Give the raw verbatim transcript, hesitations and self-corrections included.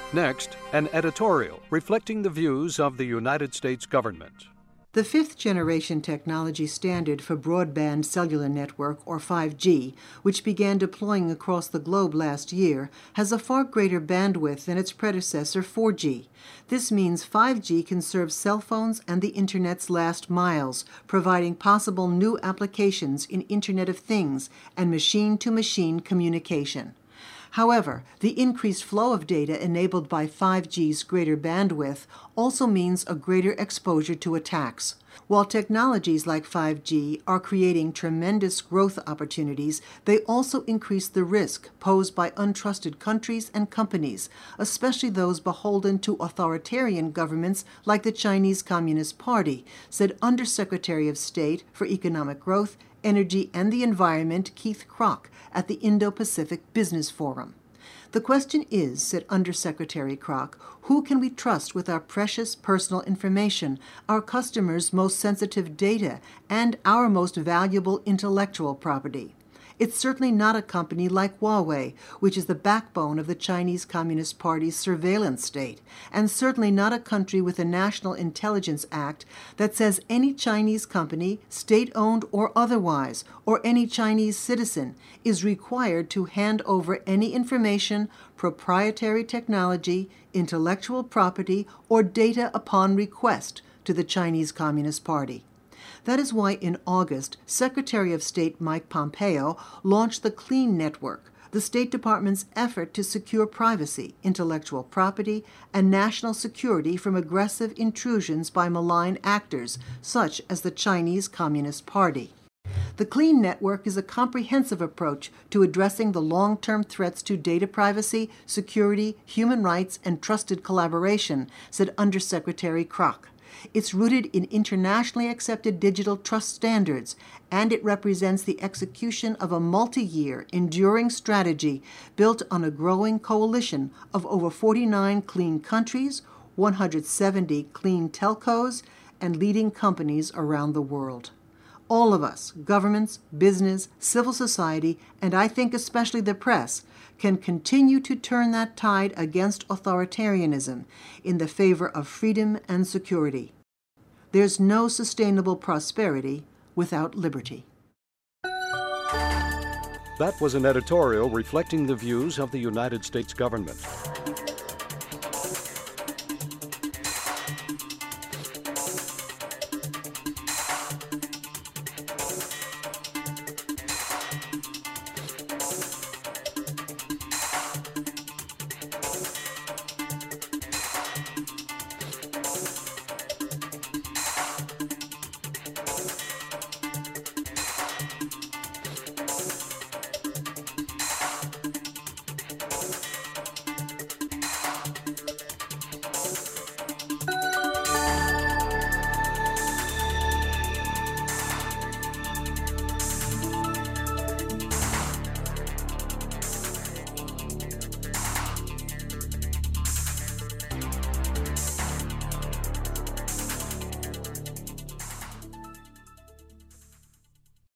Next, an editorial reflecting the views of the United States government. The fifth-generation technology standard for broadband cellular network, or five G, which began deploying across the globe last year, has a far greater bandwidth than its predecessor, four G. This means five G can serve cell phones and the Internet's last miles, providing possible new applications in Internet of Things and machine-to-machine communication. However, the increased flow of data enabled by five G's greater bandwidth also means a greater exposure to attacks. While technologies like five G are creating tremendous growth opportunities, they also increase the risk posed by untrusted countries and companies, especially those beholden to authoritarian governments like the Chinese Communist Party, said Undersecretary of State for Economic Growth, Energy and the Environment Keith Krach at the Indo-Pacific Business Forum. The question is, said Undersecretary Krach, who can we trust with our precious personal information, our customers' most sensitive data, and our most valuable intellectual property? It's certainly not a company like Huawei, which is the backbone of the Chinese Communist Party's surveillance state, and certainly not a country with a National Intelligence Act that says any Chinese company, state-owned or otherwise, or any Chinese citizen, is required to hand over any information, proprietary technology, intellectual property, or data upon request to the Chinese Communist Party. That is why in August, Secretary of State Mike Pompeo launched the CLEAN Network, the State Department's effort to secure privacy, intellectual property, and national security from aggressive intrusions by malign actors, such as the Chinese Communist Party. The CLEAN Network is a comprehensive approach to addressing the long-term threats to data privacy, security, human rights, and trusted collaboration, said Undersecretary Krach. It's rooted in internationally accepted digital trust standards, and it represents the execution of a multi-year, enduring strategy built on a growing coalition of over forty-nine clean countries, one hundred seventy clean telcos, and leading companies around the world. All of us, governments, business, civil society, and I think especially the press, can continue to turn that tide against authoritarianism in the favor of freedom and security. There's no sustainable prosperity without liberty. That was an editorial reflecting the views of the United States government.